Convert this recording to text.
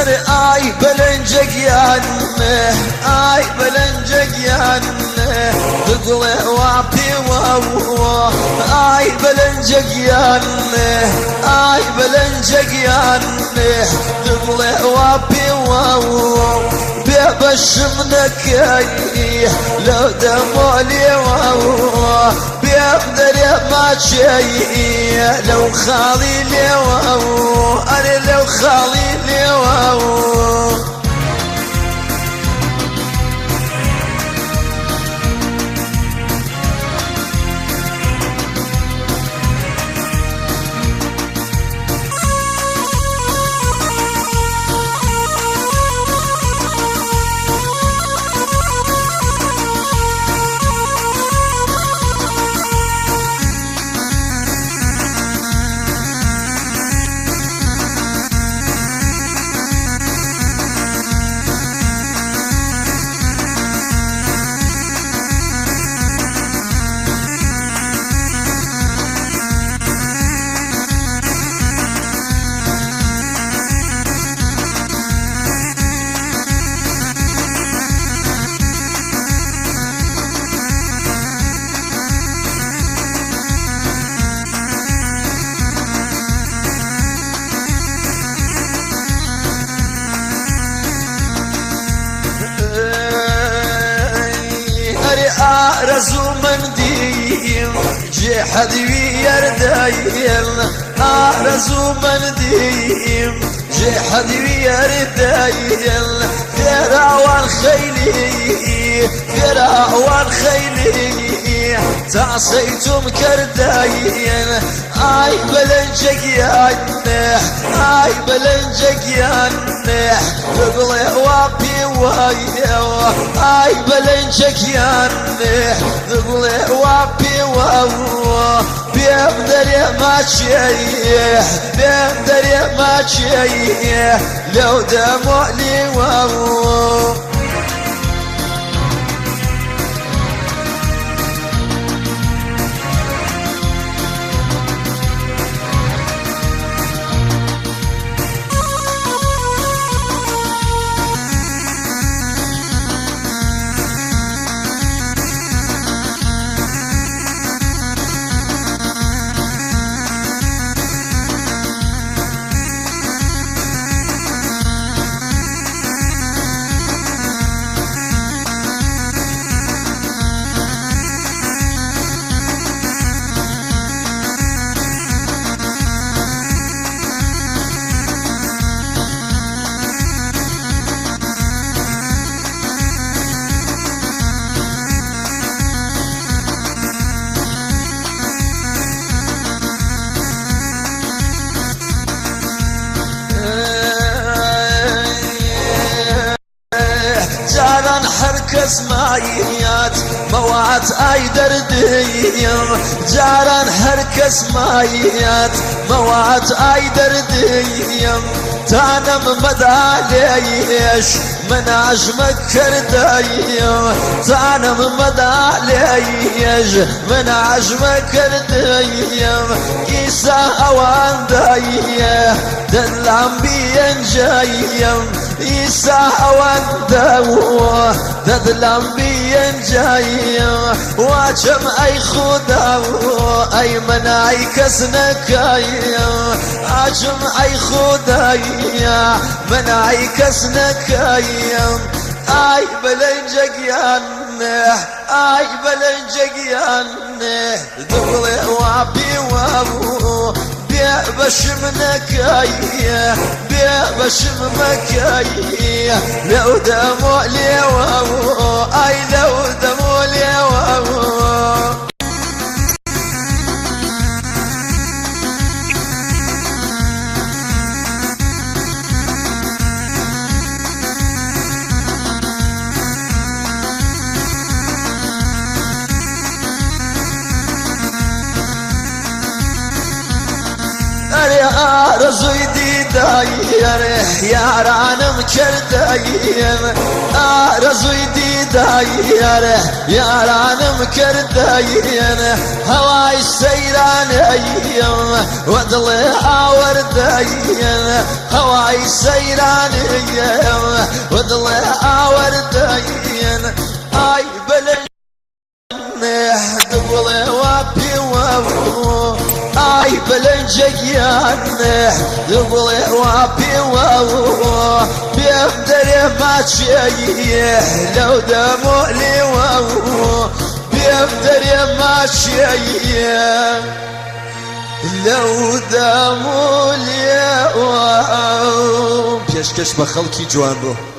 اي بلنجك يانه اي بلنجك يانه تقلع وعبي واو اي بلنجك يانه اي بلنجك يانه تقلع وعبي واو بشمنك لو دمولي واو بيقدر ما شيء لو خالي لي واو انا لو خالي لي واو رزو من ديم جي حدوي يردايل رزو من ديم جي حدوي يردايل فراوان خيلي فراوان خيلي تعصيتم كردايل اي بلنجك يانه اي بلنجك يانه تقلع وابي وايو اي بلنجك يانه تقلع وابي واو بيقدر ما شيء بيقدر ما شيء لو دموع لي واو حركس مايات موات اي درديم جاران حركس مايات موات اي درديم تانم مداليش من عجمك كردايم تانم مداليش من عجمك كردايم إيسا اوان دايه دلعم بين جايم إيسا اوان داوه دلعم بين جايم واجم اي خدا اي من اي كسنك اجم اي خدا من اي كسنك اي بلنجك يانه اي بلنجك يانه دغلي وعبي وابو بشمنك بشمك لو دموع لي وابو اي لو دموع لي وابو ئەرزووی دیدایەرێ یارانم کردەیم ئارزووی دیدایەرێ یارانم کردەیم هەوای سەیرانەیم وە دڵێ ئاوەردەیم هەوای سەیرانەیم وە دڵێ ئاوەردەیم ئای بەلەنجێ دڵێ وا پێوە ئای بەلەنجەگیانێ دڵێ وا پێوە پێم دەرێ ماچێیە لەو دەمۆ لێوە پێم دەرێ ماچێیە لەو دەمۆ لێوە پێشکەش بە خەڵکی جوان بوو